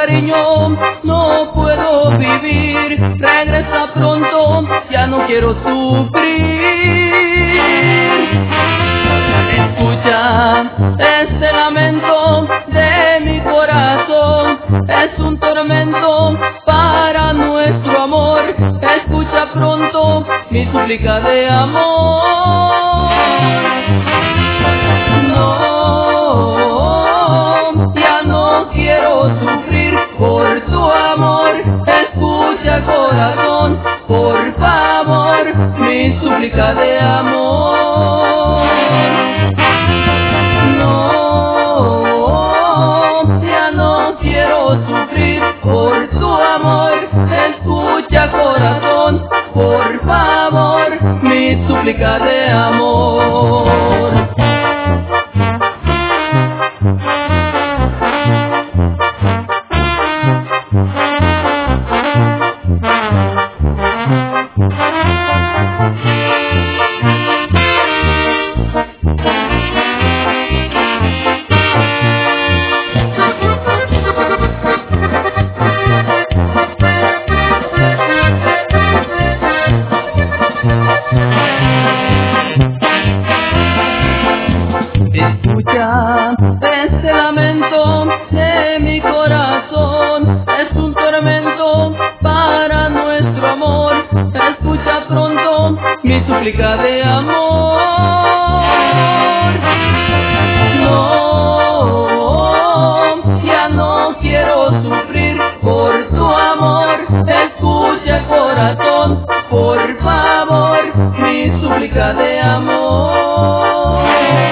cariño no puedo vivir. Regresa pronto, ya no quiero sufrir. Escucha este lamento de mi corazón, es un tormento para nuestro amor. Escucha pronto mi súplica de amor. No, ya no quiero sufrir por tu amor. Escucha corazón, por favor, mi súplica de amor. No, ya no quiero sufrir por tu amor. Escucha corazón, por favor, mi súplica de amor. Escucha este lamento de mi corazón, es un tormento para nuestro amor. Escucha pronto mi súplica de amor. No, ya no quiero sufrir por tu amor. Escucha corazón, por favor, mi súplica de amor.